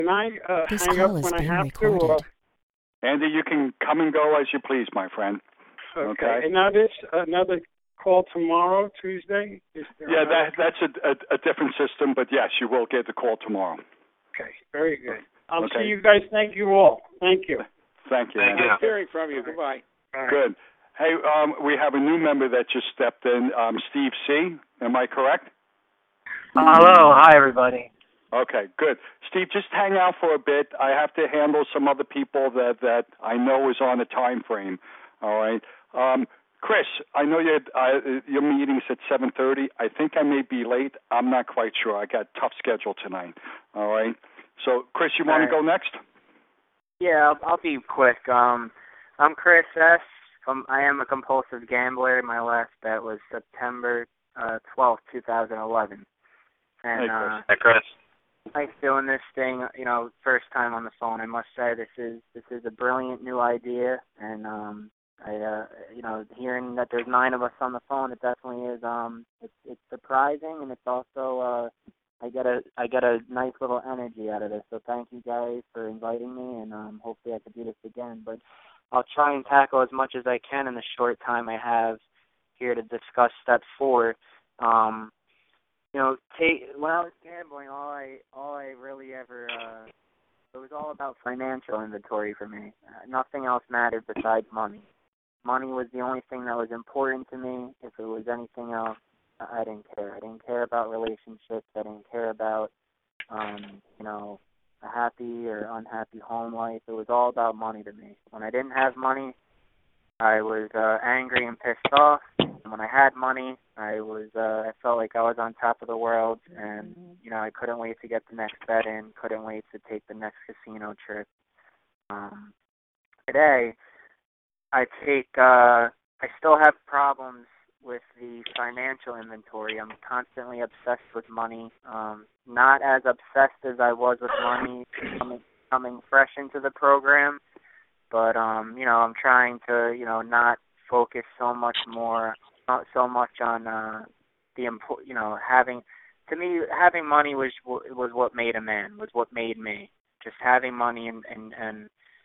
Can I This hang up call is when I being have recorded. to? Andy, you can come and go as you please, my friend. Okay. And now this another call tomorrow, Tuesday? Yeah, that's a different system, but yes, you will get the call tomorrow. Okay, very good. I'll Okay. see you guys. Thank you all. Thank you. Thank you. Thank Andy. you. Hearing from you. Goodbye. All right. Good. Hey, we have a new member that just stepped in, Steve C. Am I correct? Hello. Hi, everybody. Okay, good. Steve, just hang out for a bit. I have to handle some other people that I know is on a time frame. All right. Chris, I know your meeting's at 7:30. I think I may be late. I'm not quite sure. I got a tough schedule tonight. All right. So, Chris, you want to go next? Yeah, I'll be quick. I'm Chris S. I am a compulsive gambler. My last bet was September 12th, 2011. And, Hey, Chris. Nice doing this thing, first time on the phone. I must say this is a brilliant new idea, and hearing that there's 9 of us on the phone, it definitely is. It's surprising, and it's also I get a nice little energy out of this. So thank you guys for inviting me, and hopefully I can do this again. But I'll try and tackle as much as I can in the short time I have here to discuss step 4. When I was gambling, all I really ever it was all about financial inventory for me. Nothing else mattered besides money. Money was the only thing that was important to me. If it was anything else, I didn't care. I didn't care about relationships. I didn't care about a happy or unhappy home life. It was all about money to me. When I didn't have money, I was angry and pissed off. And when I had money, I felt like I was on top of the world, and I couldn't wait to get the next bet in. Couldn't wait to take the next casino trip. Today, I still have problems with the financial inventory. I'm constantly obsessed with money. Not as obsessed as I was with money coming fresh into the program, but I'm trying to not focus so much on having money was what made a man, was what made me. Just having money and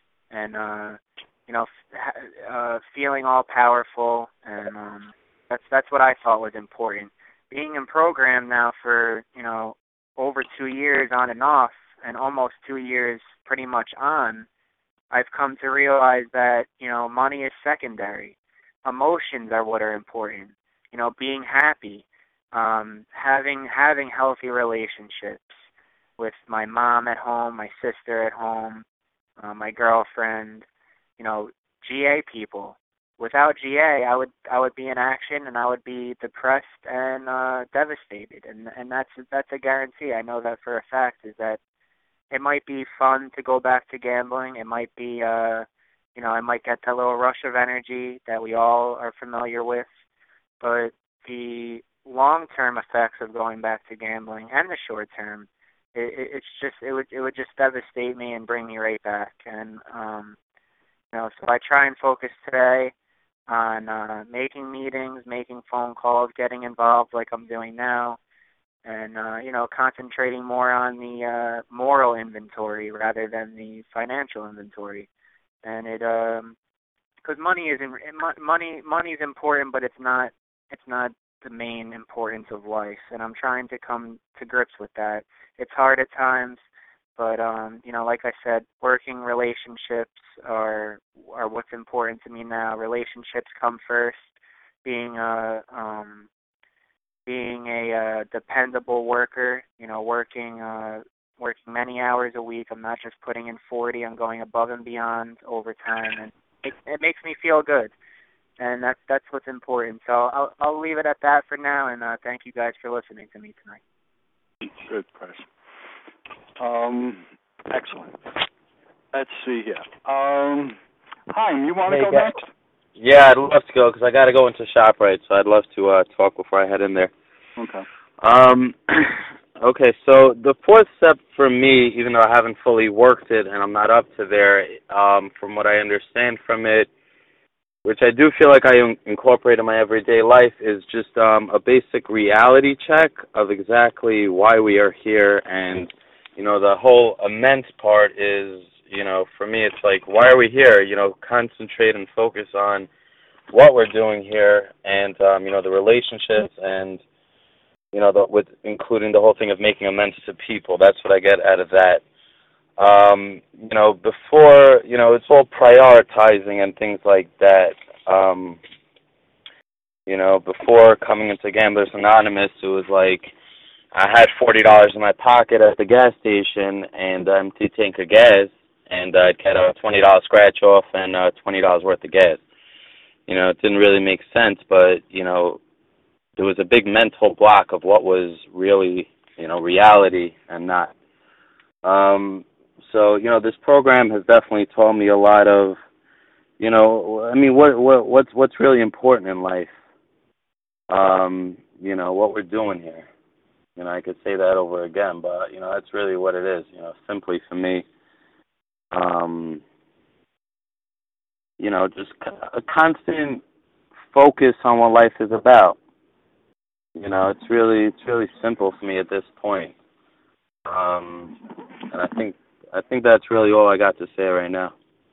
feeling all powerful, and that's what I thought was important. Being in program now for over 2 years on and off, and almost 2 years pretty much on, I've come to realize that money is secondary. Emotions are what are important. Being happy, having healthy relationships with my mom at home, my sister at home, my girlfriend. GA people. Without GA, I would be in action, and I would be depressed and devastated, and that's a guarantee. I know that for a fact. Is that it might be fun to go back to gambling. It might be I might get that little rush of energy that we all are familiar with, but the long-term effects of going back to gambling and the short-term, it would just devastate me and bring me right back. And so I try and focus today on making meetings, making phone calls, getting involved like I'm doing now, and concentrating more on the moral inventory rather than the financial inventory. And because money is important, but it's not the main importance of life. And I'm trying to come to grips with that. It's hard at times, but like I said, working relationships are what's important to me now. Relationships come first. Being a dependable worker, working many hours a week. I'm not just putting in 40. I'm going above and beyond overtime, and it makes me feel good. And that's what's important. So I'll leave it at that for now, and thank you guys for listening to me tonight. Good, Chris. Excellent. Let's see here. Chaim, you want to go next? Yeah, I'd love to go because I got to go into ShopRite, so I'd love to talk before I head in there. Okay. Okay, so the fourth step for me, even though I haven't fully worked it and I'm not up to there, from what I understand from it, which I do feel like I incorporate in my everyday life, is just a basic reality check of exactly why we are here and the whole immense part is, for me, it's like, why are we here? Concentrate and focus on what we're doing here, and the relationships, and with including the whole thing of making amends to people. That's what I get out of that. Before, it's all prioritizing and things like that. Before coming into Gamblers Anonymous, it was like I had $40 in my pocket at the gas station and an empty tank of gas, and I'd get a $20 scratch off and $20 worth of gas. It didn't really make sense, but, there was a big mental block of what was really, reality and not. So, this program has definitely taught me a lot of, what's really important in life. What we're doing here. I could say that over again, but, that's really what it is, simply for me. Just a constant focus on what life is about. It's really simple for me at this point. And I think that's really all I got to say right now.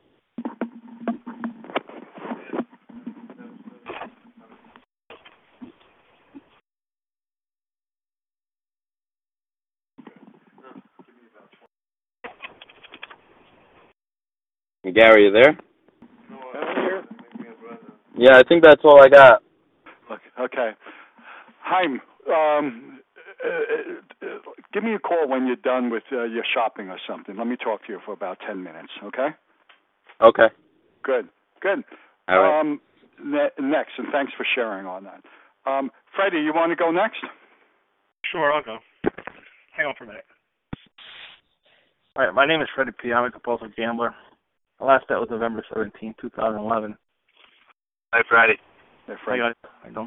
Gary, you there? I'm here. Yeah, I think that's all I got. Okay. Haim, give me a call when you're done with your shopping or something. Let me talk to you for about 10 minutes, okay? Okay. Good. All right. Next, and thanks for sharing on that. Freddie, you want to go next? Sure, I'll go. Hang on for a minute. All right, my name is Freddie P. I'm a compulsive gambler. My last bet was November 17, 2011. Hi, Freddie. Hey, Freddie. Hey, guys. How you doing?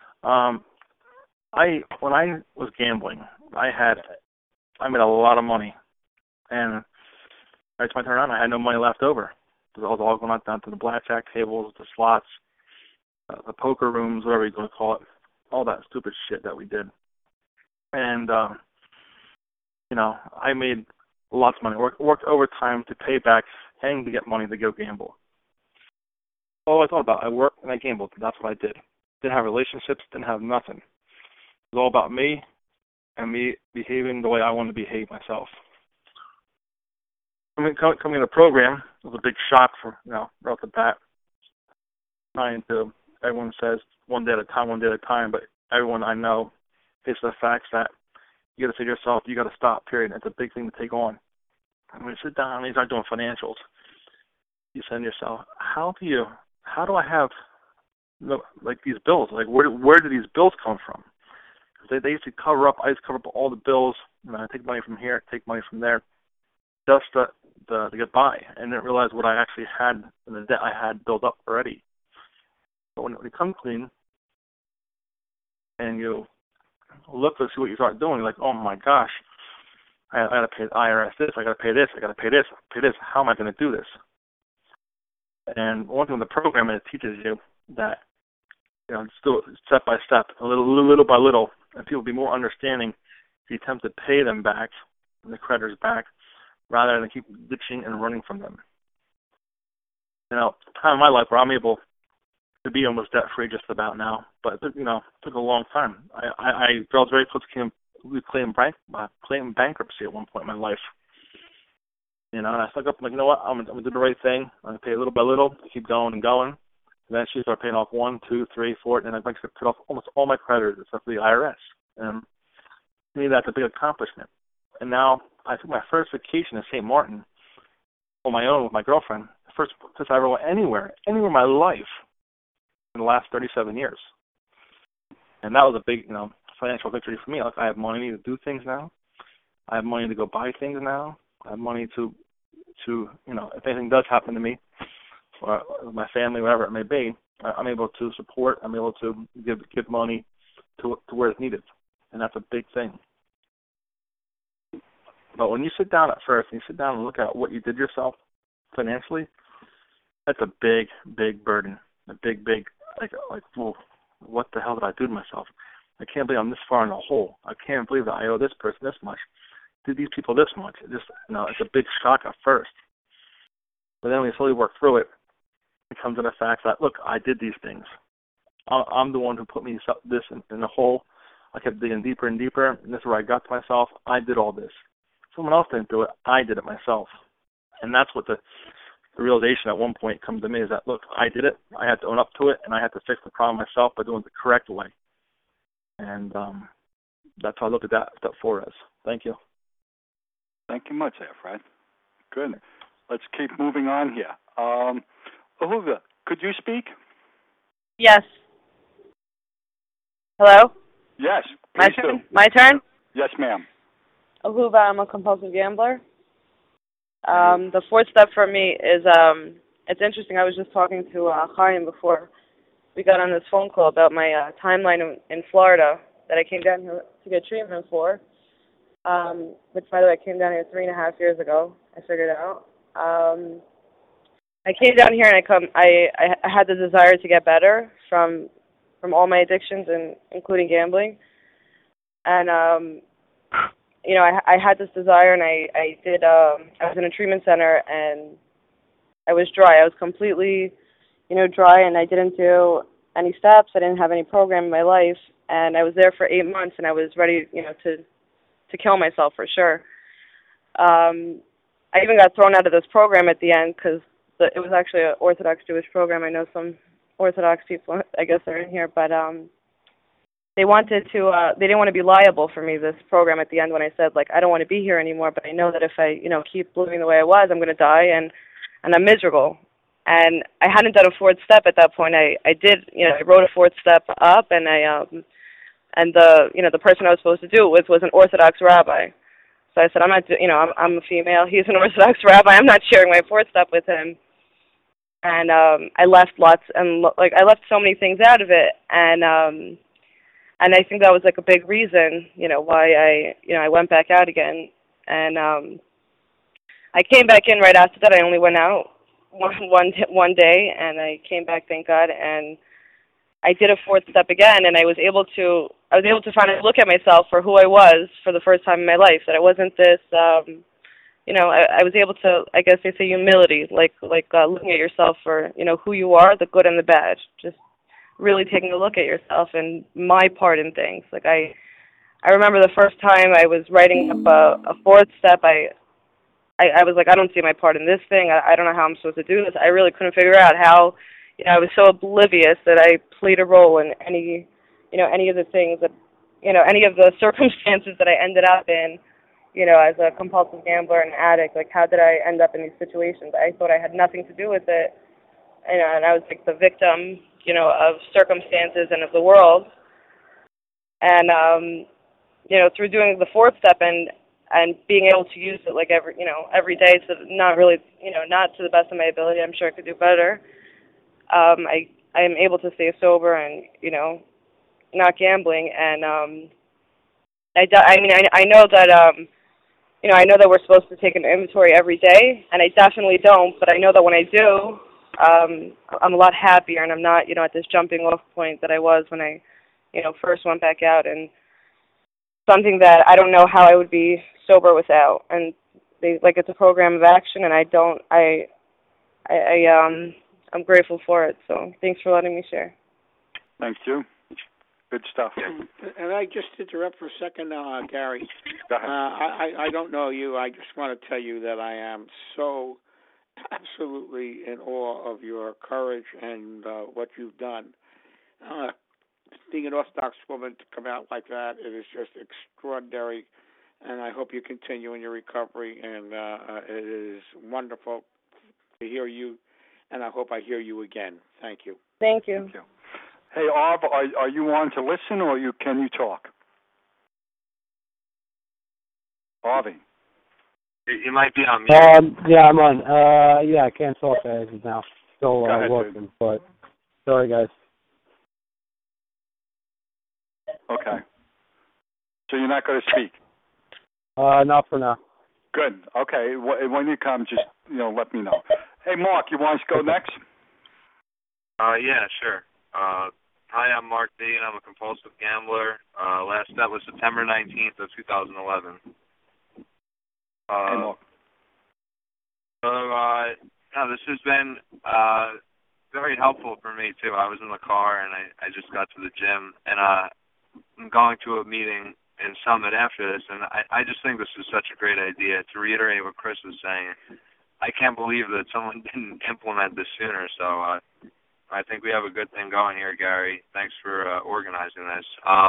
When I was gambling, I made a lot of money, and right to my turn around, I had no money left over. It was all going down to the blackjack tables, the slots, the poker rooms, whatever you're going to call it, all that stupid shit that we did. And I made lots of money. Worked overtime to pay back and to get money to go gamble. All I thought about, I worked and I gambled. That's what I did. Didn't have relationships, didn't have nothing. It was all about me and me behaving the way I wanted to behave myself. Coming in the program was a big shock for, right off the bat. Everyone says one day at a time, but everyone I know faces the facts that you got to say to yourself, you got to stop, period. It's a big thing to take on. And when you sit down and you start doing financials, you say to yourself, how do I have these bills? Like, where do these bills come from? They used to cover up. I used to cover up all the bills. I take money from here, take money from there, just to get by, and didn't realize what I actually had and the debt I had built up already. But when you come clean and you look to see what you start doing, you're like, oh my gosh, I got to pay the IRS this, I got to pay this, I got to pay this, How am I going to do this? And one thing with the program, it teaches you that, just do it step by step, a little by little, and people will be more understanding if you attempt to pay them back, the creditors back, rather than keep ditching and running from them. Time in my life where I'm able to be almost debt-free just about now, but it took a long time. I was very close to claim bankruptcy at one point in my life. And I stuck up, like, you know what, I'm going to do the right thing. I'm going to pay little by little, keep going and going. Eventually start paying off 1, 2, 3, 4, and I managed to pay off almost all my creditors except for the IRS. And to me, that's a big accomplishment. And now I took my first vacation in St. Martin on my own with my girlfriend, the first place I ever went anywhere in my life in the last 37 years. And that was a big, financial victory for me. Like, I have money to do things now. I have money to go buy things now. I have money to if anything does happen to me or my family, whatever it may be, I'm able to support. I'm able to give money to where it's needed, and that's a big thing. But when you sit down at first and you sit down and look at what you did yourself financially, that's a big, big burden. A big, well, what the hell did I do to myself? I can't believe I'm this far in the hole. I can't believe that I owe this person this much. did these people this much? It just, it's a big shock at first. But then when you slowly work through it, it comes to the fact that, look, I did these things. I'm the one who put me this in a hole. I kept digging deeper and deeper, and this is where I got to myself. I did all this. Someone else didn't do it. I did it myself. And that's what the realization at one point comes to me is that, look, I did it. I had to own up to it, and I had to fix the problem myself by doing it the correct way. And that's how I look at that step 4 as. Thank you. Thank you much there, Fred. Good. Let's keep moving on here. Ahuva, could you speak? Yes. Hello? Yes, My please turn? do. My turn? Yes, ma'am. Ahuva, I'm a compulsive gambler. The 4th step for me is, it's interesting. I was just talking to Chaim before we got on this phone call about my timeline in Florida that I came down here to get treatment for, which, by the way, I came down here 3.5 years ago. I figured it out. I came down here and I had the desire to get better from all my addictions, and including gambling. And I had this desire, and I was in a treatment center, and I was dry. I was completely, dry, and I didn't do any steps. I didn't have any program in my life, and I was there for 8 months, and I was ready, to kill myself for sure. I even got thrown out of this program at the end because it was actually an Orthodox Jewish program. I know some Orthodox people, I guess, are in here, but they wanted to. They didn't want to be liable for me, this program, at the end, when I said, I don't want to be here anymore, but I know that if I, keep living the way I was, I'm going to die, and I'm miserable. And I hadn't done a 4th step at that point. I did, I wrote a 4th step up, and the person I was supposed to do it with was an Orthodox rabbi. So I said, I'm not, I'm a female. He's an Orthodox rabbi. I'm not sharing my 4th step with him. And I left I left so many things out of it, and I think that was a big reason, why I went back out again. And I came back in right after that. I only went out one day, and I came back, thank God, and I did a 4th step again, and I was able to finally look at myself for who I was for the first time in my life. That I wasn't this, I was able to, I guess they say, humility, looking at yourself for, who you are, the good and the bad. Just really taking a look at yourself and my part in things. I remember the first time I was writing up a 4th step, I was like, I don't see my part in this thing. I don't know how I'm supposed to do this. I really couldn't figure out how, I was so oblivious that I played a role in any of the things that, any of the circumstances that I ended up in, as a compulsive gambler and addict. How did I end up in these situations? I thought I had nothing to do with it, and I was the victim, of circumstances and of the world. And, through doing the 4th step and being able to use it every day, so not really, not to the best of my ability. I'm sure I could do better. I am able to stay sober and, not gambling. And I know that, I know that we're supposed to take an inventory every day, and I definitely don't, but I know that when I do, I'm a lot happier, and I'm not, at this jumping off point that I was when I, first went back out, and something that I don't know how I would be sober without. And it's a program of action, and I'm grateful for it. So thanks for letting me share. Thank you. Good stuff. And I just interrupt for a second, Gary. Go ahead. I don't know you. I just want to tell you that I am so absolutely in awe of your courage and what you've done. Being an Orthodox woman to come out like that, it is just extraordinary. And I hope you continue in your recovery. And it is wonderful to hear you. And I hope I hear you again. Thank you. Thank you. Thank you. Hey, Arv, are you on to listen, or can you talk? Arvie. You might be on mute. Yeah, I'm on. I can't talk as of now. Still ahead, working, dude. but sorry, guys. Okay. So you're not going to speak? Not for now. Good. Okay. When you come, just let me know. Hey, Mark, you want to go next? Yeah, sure. Hi, I'm Mark Dean. I'm a compulsive gambler. Last step was September 19th of 2011. Hey, Mark. No, this has been very helpful for me, too. I was in the car, and I just got to the gym, and I'm going to a meeting in Summit after this, and I just think this is such a great idea. To reiterate what Chris was saying, I can't believe that someone didn't implement this sooner, so I think we have a good thing going here, Gary. Thanks for organizing this.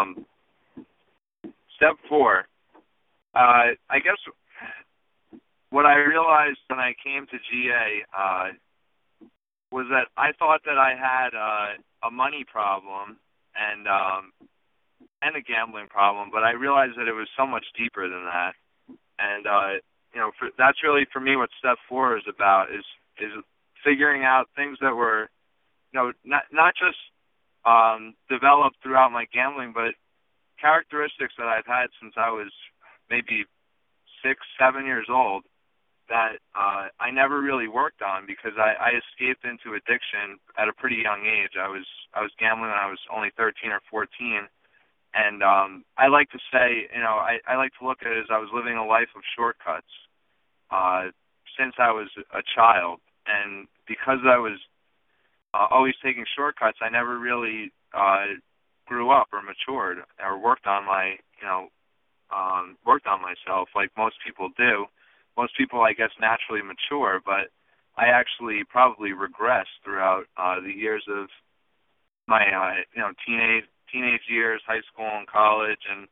Step 4, I guess what I realized when I came to GA was that I thought that I had a money problem and a gambling problem, but I realized that it was so much deeper than that. And that's really for me what step 4 is about, is figuring out things that were, not just developed throughout my gambling, but characteristics that I've had since I was maybe 6, 7 years old that I never really worked on because I escaped into addiction at a pretty young age. I was gambling when I was only 13 or 14, and I like to say, I like to look at it as I was living a life of shortcuts since I was a child, and because I was always taking shortcuts, I never really grew up or matured or worked on myself like most people do. Most people, I guess, naturally mature, but I actually probably regressed throughout the years of my teenage years, high school and college, and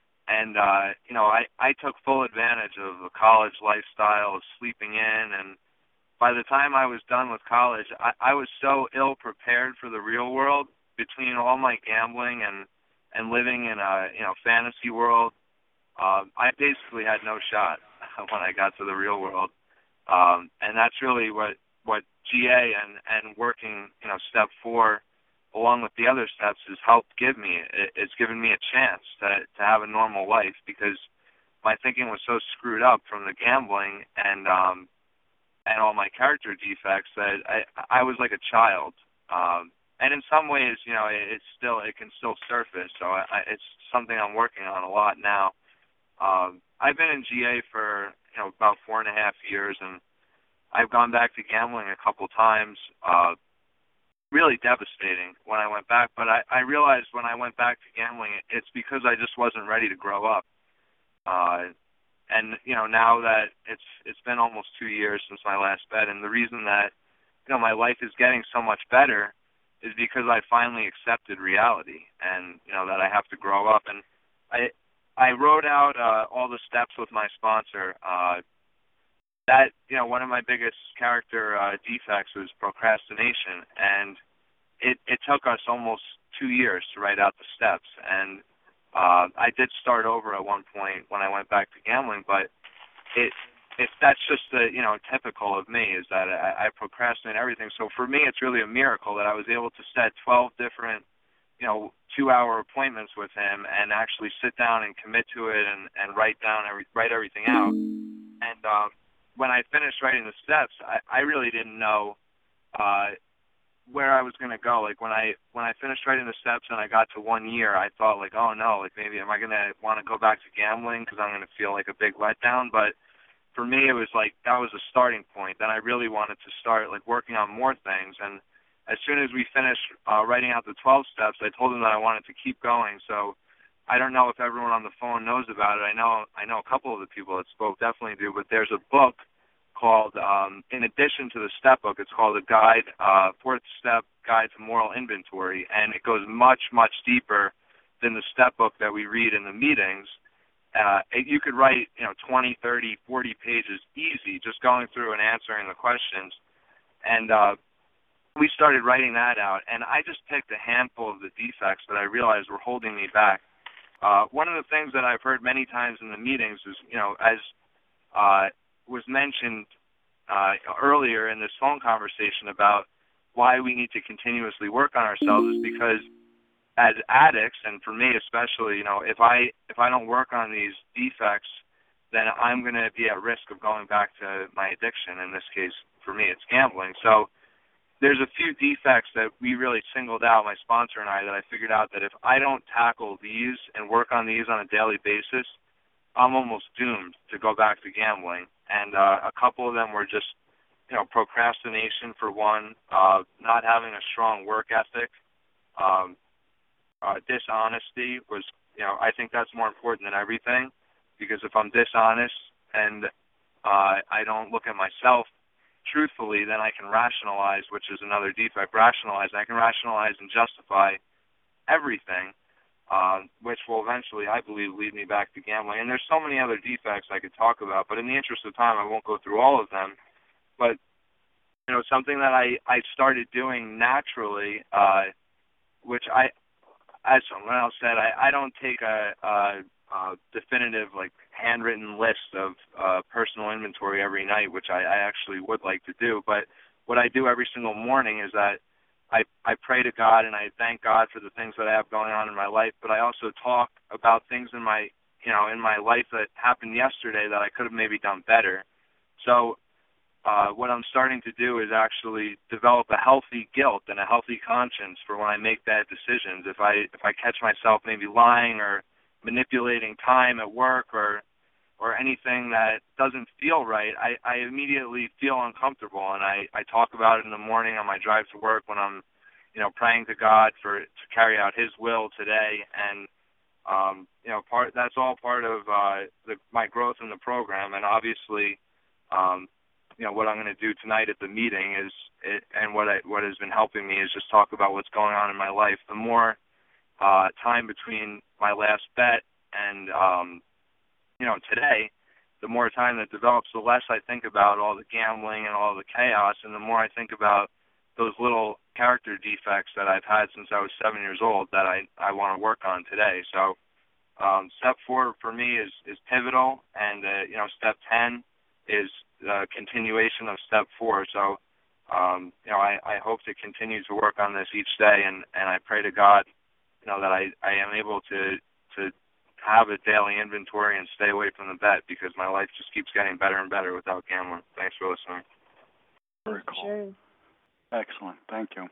I took full advantage of the college lifestyle of sleeping in, and by the time I was done with college, I was so ill prepared for the real world between all my gambling and living in a fantasy world. I basically had no shot when I got to the real world, and that's really what GA and working step 4 along with the other steps has helped give me. It's given me a chance to have a normal life because my thinking was so screwed up from the gambling and all my character defects that I was like a child. And in some ways, it can still surface. So it's something I'm working on a lot now. I've been in GA for about 4.5 years, and I've gone back to gambling a couple times. Really devastating when I went back, but I realized when I went back to gambling, it's because I just wasn't ready to grow up. And now that it's been almost 2 years since my last bet, and the reason that my life is getting so much better is because I finally accepted reality, and that I have to grow up. And I wrote out all the steps with my sponsor. That one of my biggest character defects was procrastination, and it took us almost 2 years to write out the steps. And I did start over at one point when I went back to gambling, but that's just typical of me, is that I procrastinate everything. So for me, it's really a miracle that I was able to set 12 different 2-hour appointments with him and actually sit down and commit to it and write everything out. And when I finished writing the steps, I really didn't know where I was going to go. Like when I finished writing the steps and I got to 1 year, I thought like, oh no, like maybe am I going to want to go back to gambling because I'm going to feel like a big letdown. But for me, it was like that was a starting point. Then I really wanted to start like working on more things. And as soon as we finished writing out the 12 steps, I told him that I wanted to keep going. So I don't know if everyone on the phone knows about it. I know a couple of the people that spoke definitely do, but there's a book called, in addition to the step book, it's called a guide, 4th Step Guide to Moral Inventory, and it goes much, much deeper than the step book that we read in the meetings. You could write, 20, 30, 40 pages easy just going through and answering the questions. And we started writing that out, and I just picked a handful of the defects that I realized were holding me back. One of the things that I've heard many times in the meetings is, as was mentioned earlier in this phone conversation about why we need to continuously work on ourselves, is because as addicts, and for me especially, if I don't work on these defects, then I'm going to be at risk of going back to my addiction. In this case, for me, it's gambling. So there's a few defects that we really singled out, my sponsor and I, that I figured out that if I don't tackle these and work on these on a daily basis, I'm almost doomed to go back to gambling. And a couple of them were just, procrastination for one, not having a strong work ethic, dishonesty was, I think that's more important than everything, because if I'm dishonest and I don't look at myself truthfully, then I can rationalize, which is another defect, I can rationalize and justify everything, which will eventually, I believe, lead me back to gambling. And there's so many other defects I could talk about, but in the interest of time, I won't go through all of them. But, something that I started doing naturally, which as someone else said, I don't take a definitive, handwritten list of personal inventory every night, which I actually would like to do. But what I do every single morning is that I pray to God and I thank God for the things that I have going on in my life, but I also talk about things in my life that happened yesterday that I could have maybe done better. So what I'm starting to do is actually develop a healthy guilt and a healthy conscience for when I make bad decisions. If I catch myself maybe lying or manipulating time at work or anything that doesn't feel right, I immediately feel uncomfortable, and I talk about it in the morning on my drive to work when I'm, praying to God to carry out His will today, and that's all part of my growth in the program, and obviously, what I'm going to do tonight at the meeting and what has been helping me is just talk about what's going on in my life. The more time between my last bet and today, the more time that develops, the less I think about all the gambling and all the chaos, and the more I think about those little character defects that I've had since I was 7 years old that I want to work on today. So step 4 for me is pivotal, and step 10 is continuation of step 4. So I hope to continue to work on this each day, and I pray to God that I am able to have a daily inventory and stay away from the bet, because my life just keeps getting better and better without gambling. Thanks for listening. Very cool. Sure. Excellent. Thank you.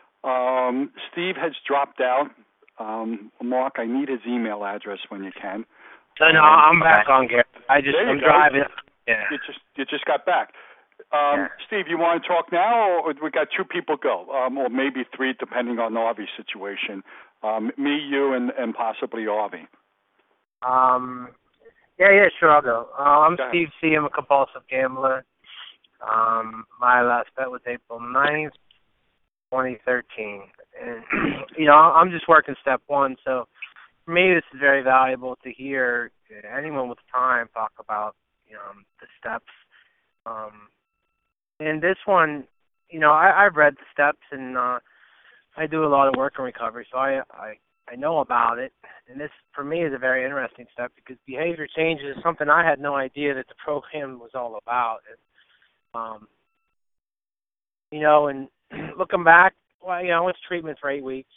Steve has dropped out. Mark, I need his email address when you can. No, I'm back on, Gary. I'm driving. Yeah. You just got back. Steve, you want to talk now, or we got 2 people go, or maybe 3, depending on Arvie's situation. Me, you, and possibly Arvie. Yeah, sure, I'll go. I'm Steve C. I'm a compulsive gambler. My last bet was April 9th, 2013. And, I'm just working step 1, so for me this is very valuable to hear anyone with time talk about, the steps. And this one, I've read the steps, and I do a lot of work in recovery, so I know about it. And this, for me, is a very interesting step, because behavior change is something I had no idea that the program was all about. And, and looking back, well, I went to treatment for 8 weeks.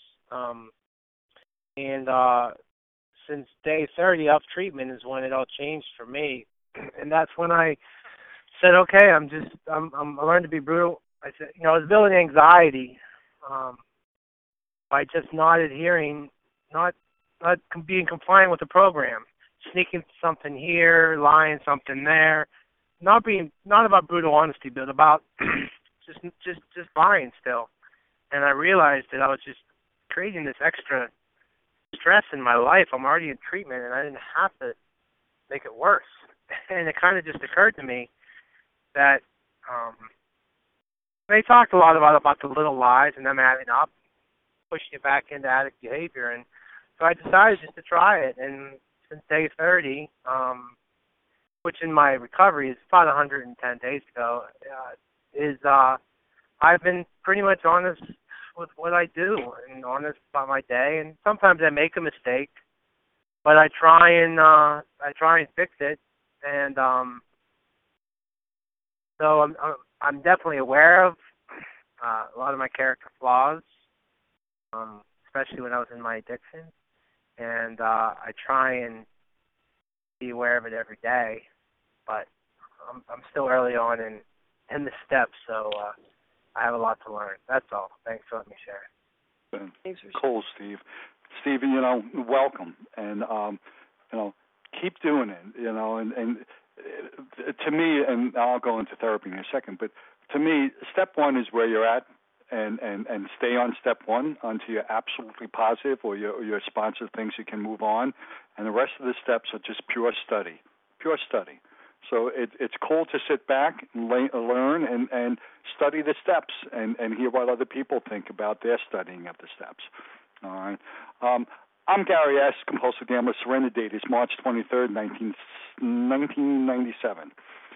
And since day 30 of treatment is when it all changed for me. And that's when I said, okay, I learned to be brutal. I said, I was building anxiety by just not adhering, not being compliant with the program, sneaking something here, lying something there, not about brutal honesty, but about just lying still. And I realized that I was just creating this extra stress in my life. I'm already in treatment, and I didn't have to make it worse. And it kind of just occurred to me that they talked a lot about the little lies and them adding up, pushing you back into addict behavior. And so I decided just to try it. And since day 30, which in my recovery is about 110 days ago, I've been pretty much honest with what I do and honest about my day. And sometimes I make a mistake, but I try and fix it. And so I'm definitely aware of a lot of my character flaws, especially when I was in my addiction. And I try and be aware of it every day, but I'm still early on in the steps, so I have a lot to learn. That's all. Thanks for letting me share. Cool, Steve. Steve, welcome. And, keep doing it, and to me, and I'll go into therapy in a second, but to me, step one is where you're at, and stay on step one until you're absolutely positive or your sponsor thinks you can move on, and the rest of the steps are just pure study. So it's cool to sit back and learn and study the steps and hear what other people think about their studying of the steps. All right. I'm Gary S., compulsive gambler. Surrender date is March 23rd, 1997.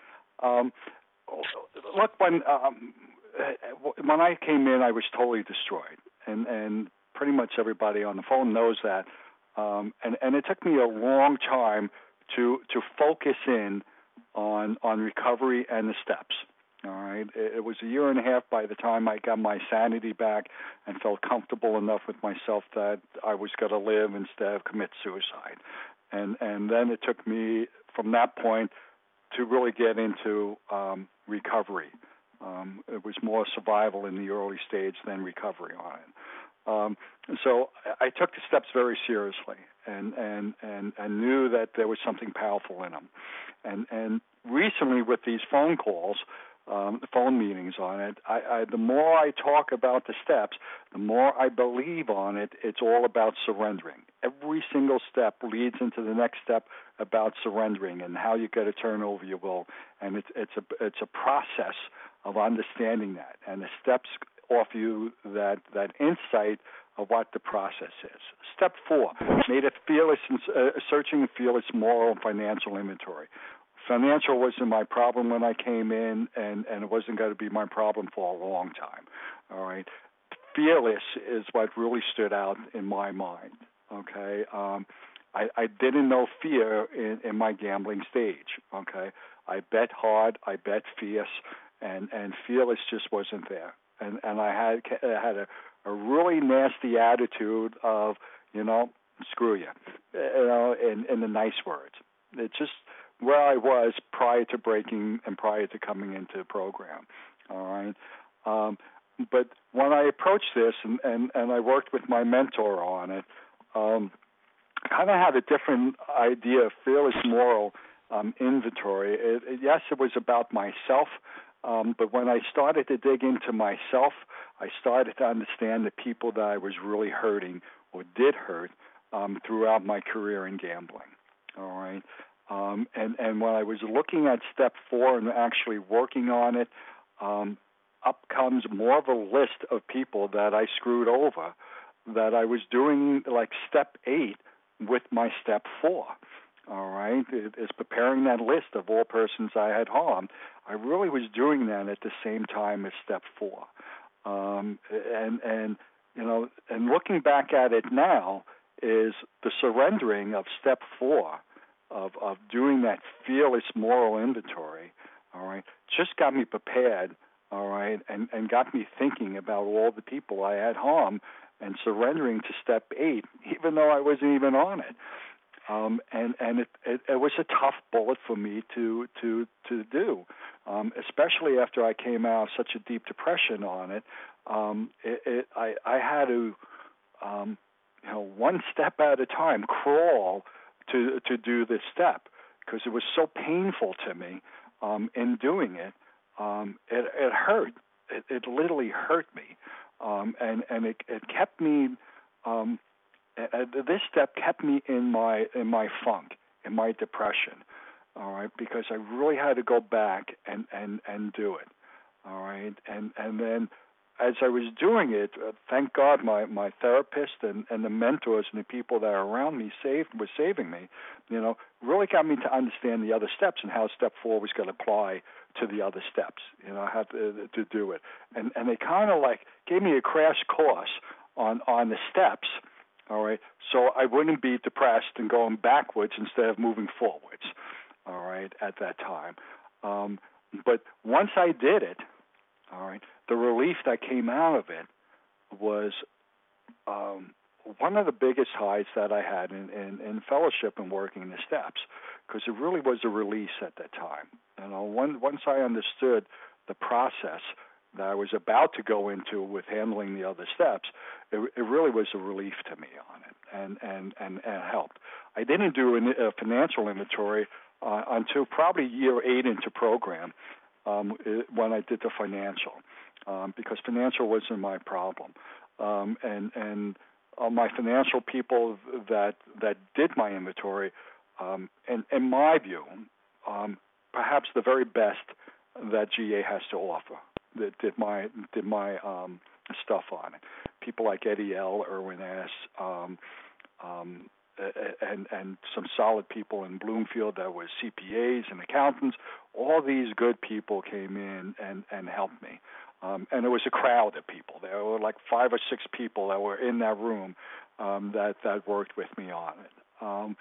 Look, when I came in, I was totally destroyed, and pretty much everybody on the phone knows that. And it took me a long time to focus in on recovery and the steps. All right, it was a year and a half by the time I got my sanity back and felt comfortable enough with myself that I was going to live instead of commit suicide. And then it took me from that point to really get into recovery. It was more survival in the early stage than recovery on it. So I took the steps very seriously and knew that there was something powerful in them. And recently with these phone calls, phone meetings on it, the more I talk about the steps, the more I believe on it. It's all about surrendering. Every single step leads into the next step about surrendering and how you got to turn over your will. And it's a process of understanding that. And the steps offer you that insight of what the process is. Step 4, made it fearless, searching and fearless moral and financial inventory. Financial wasn't my problem when I came in, and it wasn't going to be my problem for a long time. All right, fearless is what really stood out in my mind. Okay, I didn't know fear in my gambling stage. Okay, I bet hard, I bet fierce, and fearless just wasn't there. And I had a really nasty attitude of, screw you, in the nice words. It's just where I was prior to breaking and prior to coming into the program. All right. But when I approached this and I worked with my mentor on it, kind of had a different idea of fearless moral inventory. Yes, it was about myself. But when I started to dig into myself, I started to understand the people that I was really hurting or did hurt throughout my career in gambling. All right. And when I was looking at step 4 and actually working on it, up comes more of a list of people that I screwed over that I was doing like step 8 with my step 4. All right, it's preparing that list of all persons I had harmed. I really was doing that at the same time as step 4, and looking back at it now is the surrendering of step 4 of doing that fearless moral inventory. All right, just got me prepared. All right, and got me thinking about all the people I had harmed and surrendering to step 8, even though I wasn't even on it. And it was a tough bullet for me to do, especially after I came out of such a deep depression on it. I had to, one step at a time, crawl to do this step because it was so painful to me in doing it. It hurt. It literally hurt me, and it kept me. This step kept me in my funk, in my depression, all right, because I really had to go back and do it, all right, and then as I was doing it, thank God my therapist and the mentors and the people that are around me were saving me, really got me to understand the other steps and how step 4 was going to apply to the other steps, how to do it, and they kind of like gave me a crash course on the steps. All right, so I wouldn't be depressed and going backwards instead of moving forwards. All right, at that time, but once I did it, all right, the relief that came out of it was one of the biggest highs that I had in fellowship and working the steps, because it really was a release at that time. Once I understood the process that I was about to go into with handling the other steps, it really was a relief to me on it. and helped. I didn't do a financial inventory until probably year 8 into program when I did the financial, because financial wasn't my problem. And my financial people that did my inventory, in my view, perhaps the very best that GA has to offer, that did my stuff on it. People like Eddie L., Erwin S., and some solid people in Bloomfield that were CPAs and accountants. All these good people came in and helped me. And it was a crowd of people. There were like 5 or 6 people that were in that room that worked with me on it.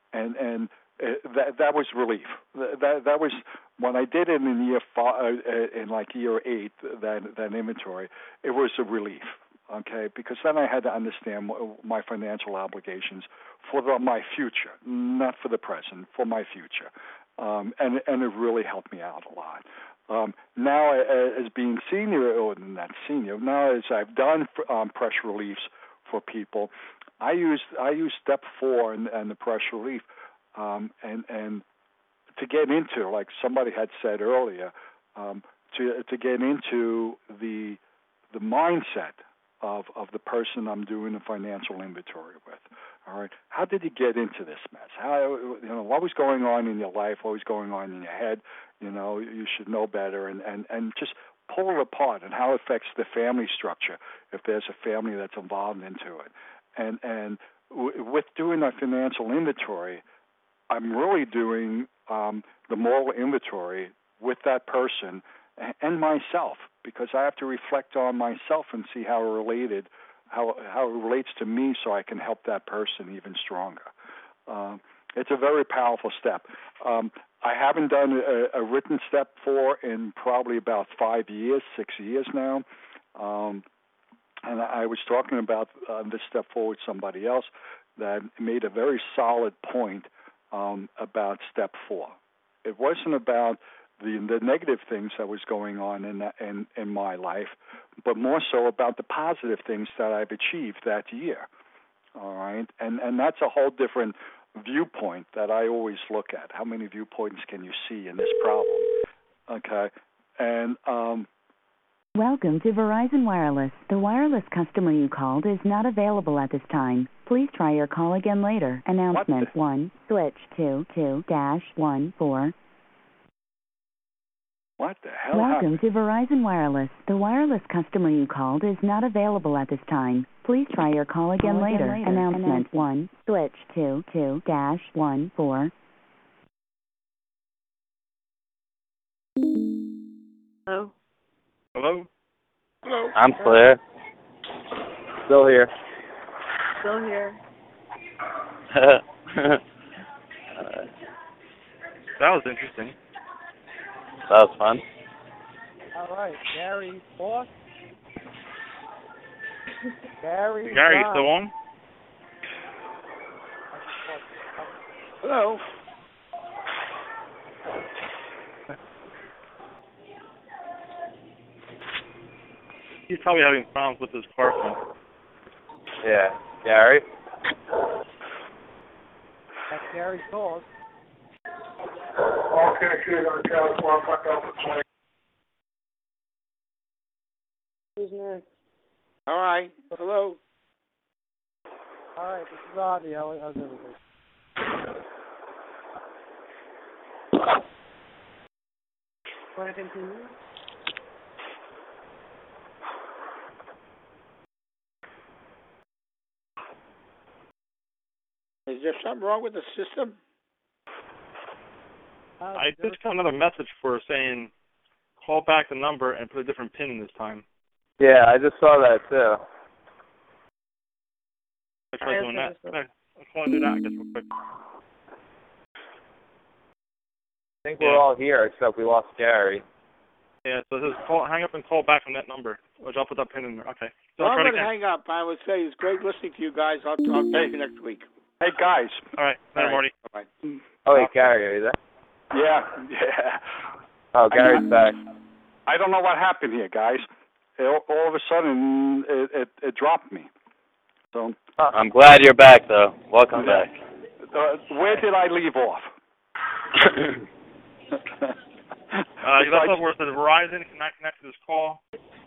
That was relief. That was when I did it in year 5, in like year 8, that inventory. It was a relief, okay, because then I had to understand my financial obligations for my future, not for the present, for my future, and it really helped me out a lot. Now, as being senior, or not senior, now as I've done pressure reliefs for people, I use step 4 and the pressure relief. And to get into, like somebody had said earlier, to get into the mindset of the person I'm doing the financial inventory with. All right, how did you get into this mess? What was going on in your life? What was going on in your head? You should know better, and just pull it apart and how it affects the family structure if there's a family that's involved into it. And with doing a financial inventory, I'm really doing the moral inventory with that person and myself, because I have to reflect on myself and see how it relates to me, so I can help that person even stronger. It's a very powerful step. I haven't done a written step 4 in probably about 5 years, 6 years now. And I was talking about this step 4 with somebody else that made a very solid point about step 4. It wasn't about the negative things that was going on in my life, but more so about the positive things that I've achieved that year. All right, and that's a whole different viewpoint that I always look at. How many viewpoints can you see in this problem? Okay, and Welcome to Verizon Wireless. The wireless customer you called is not available at this time. Please try your call again later. Announcement 1, switch to 2-14. What the hell Welcome happened? to Verizon Wireless. The wireless customer you called is not available at this time. Please try your call again later. Announcement 1, switch to 2-14. Hello? Hello? Hello? I'm Claire. Still here. Still here. That was interesting. That was fun. All right, Gary Foss. Gary, you still on? Hello? He's probably having problems with his car phone. Yeah. Gary? That's Gary Foss. Who's next? All right. Hello? All right, this is Avi. How's everything? Want to continue? Is there something wrong with the system? I just got another message for saying call back the number and put a different pin in this time. Yeah, I just saw that too. I tried doing that. I'll call and do that, I guess, real quick. I think we're all here except we lost Gary. Yeah, so it says hang up and call back on that number, which I'll put that pin in there. Okay. So Well, I'm going to hang up. I would say it's great listening to you guys. I'll talk to you next week. Hey, guys. All right. Bye, Marty. Bye-bye. Oh, wait, Gary, are you there? Yeah. Oh, Gary's back. I don't know what happened here, guys. All of a sudden, it dropped me. So I'm glad you're back, though. Welcome back. Where did I leave off? You left off where it said Verizon connect to this call.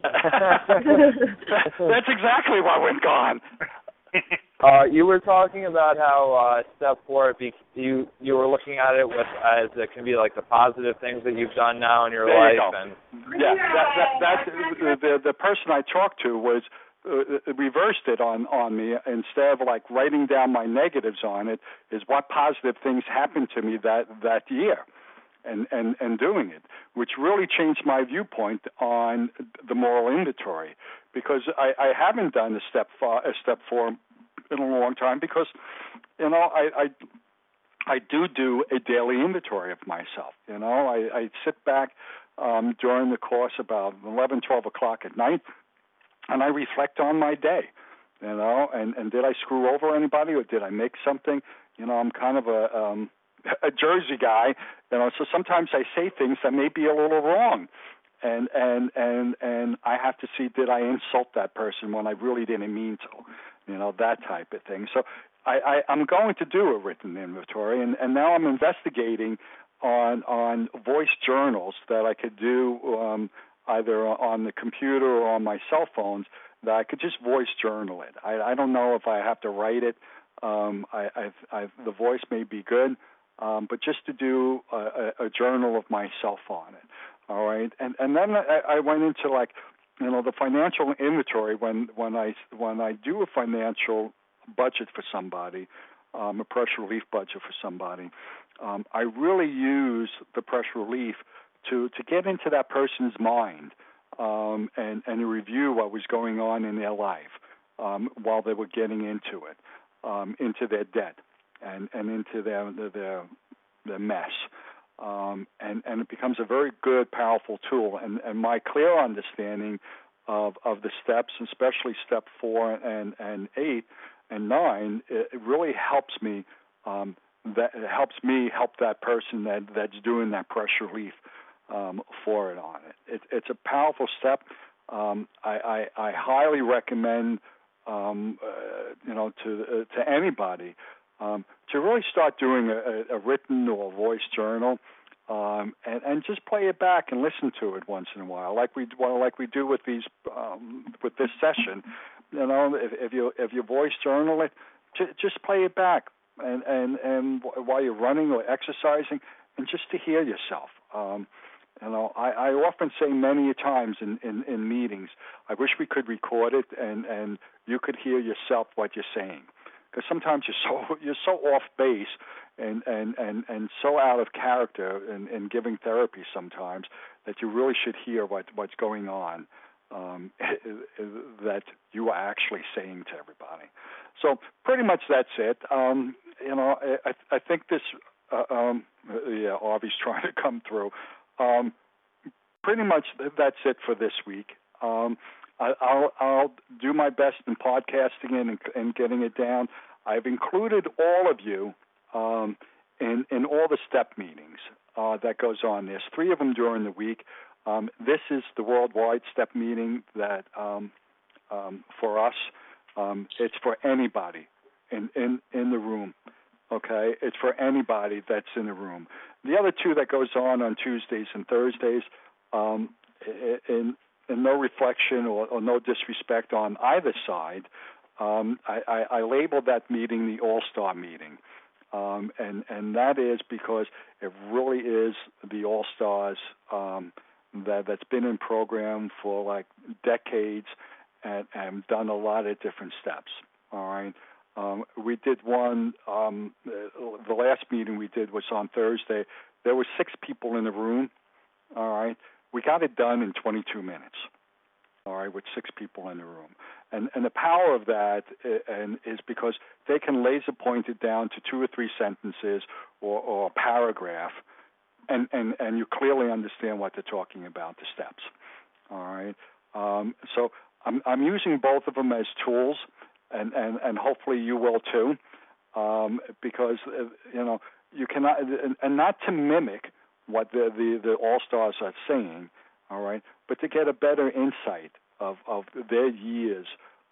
That's exactly why I went gone. You were talking about how step 4, you were looking at it as it can be like the positive things that you've done now in your life. And that's the person I talked to was reversed it on me. Instead of like writing down my negatives on it, is what positive things happened to me that year. And doing it, which really changed my viewpoint on the moral inventory, because I haven't done a step 4 in a long time, because I do a daily inventory of myself. I sit back during the course about 11, 12 o'clock at night, and I reflect on my day. And did I screw over anybody, or did I make something? I'm kind of a Jersey guy, so sometimes I say things that may be a little wrong, and I have to see, did I insult that person when I really didn't mean to, that type of thing. So I'm going to do a written inventory, and now I'm investigating on voice journals that I could do either on the computer or on my cell phones, that I could just voice journal it. I don't know if I have to write it. The voice may be good. But just to do a journal of myself on it, all right. And then I went into the financial inventory when I do a financial budget for somebody, a pressure relief budget for somebody. I really use the pressure relief to get into that person's mind and review what was going on in their life while they were getting into it, into their debt. And into their mess, and it becomes a very good, powerful tool. And my clear understanding of the steps, especially step 4 and 8 and 9, it really helps me. Help that person that's doing that pressure relief for it on it. It's a powerful step. I highly recommend to anybody. To really start doing a written or a voice journal, and just play it back and listen to it once in a while, like we do with these with this session. If you voice journal it, just play it back, and while you're running or exercising, and just to hear yourself. I often say many times in meetings, I wish we could record it and you could hear yourself what you're saying. Because sometimes you're so off base and so out of character in giving therapy sometimes that you really should hear what's going on that you are actually saying to everybody. So pretty much that's it. I think this Arvie's trying to come through. Pretty much that's it for this week. I'll do my best in podcasting it and getting it down. I've included all of you in all the step meetings that goes on. There's 3 of them during the week. This is the worldwide step meeting that for us, it's for anybody in the room. Okay, it's for anybody that's in the room. The other 2 that goes on Tuesdays and Thursdays, in no reflection or no disrespect on either side, I labeled that meeting the All-Star meeting, and that is because it really is the All-Stars that's been in program for like decades and done a lot of different steps. All right. We did one, the last meeting we did was on Thursday. There were 6 people in the room, all right. We got it done in 22 minutes, all right, with 6 people in the room. And the power of that is because they can laser point it down to 2 or 3 sentences or a paragraph, and you clearly understand what they're talking about, the steps, all right. So I'm using both of them as tools. And hopefully you will too, because you cannot, and not to mimic what the All-Stars are saying, all right, but to get a better insight of their years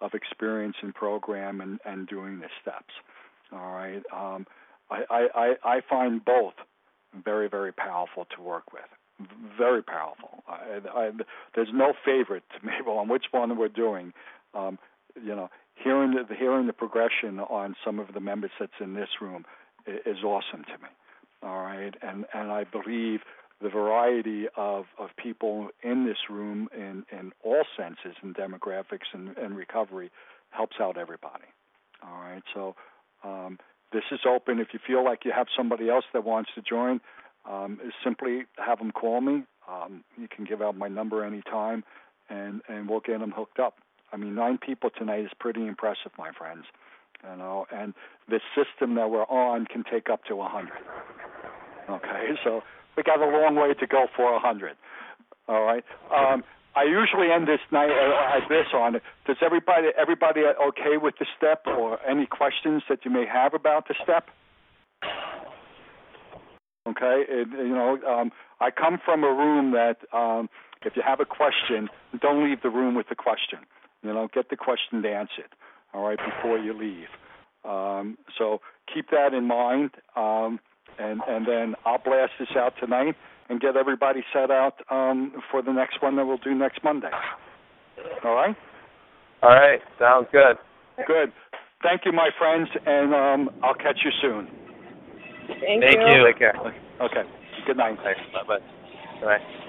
of experience in program and doing the steps. All right. I find both very, very powerful to work with. Very powerful. There's no favorite to me on which one we're doing. Hearing the progression on some of the members that's in this room is awesome to me. All right, and I believe the variety of people in this room in all senses and demographics and recovery helps out everybody. All right, so this is open. If you feel like you have somebody else that wants to join, simply have them call me. You can give out my number anytime, and we'll get them hooked up. I mean, 9 people tonight is pretty impressive, my friends. And the system that we're on can take up to 100. Okay, so we got a long way to go for 100. All right. I usually end this night on. Does everybody okay with the step, or any questions that you may have about the step? Okay, I come from a room that if you have a question, don't leave the room with the question. Get the question answered, all right, before you leave. So keep that in mind, and then I'll blast this out tonight and get everybody set out for the next one that we'll do next Monday. All right? All right, sounds good. Good. Thank you, my friends, and I'll catch you soon. Thank you. Take care. Okay. Good night. Bye-bye. Bye.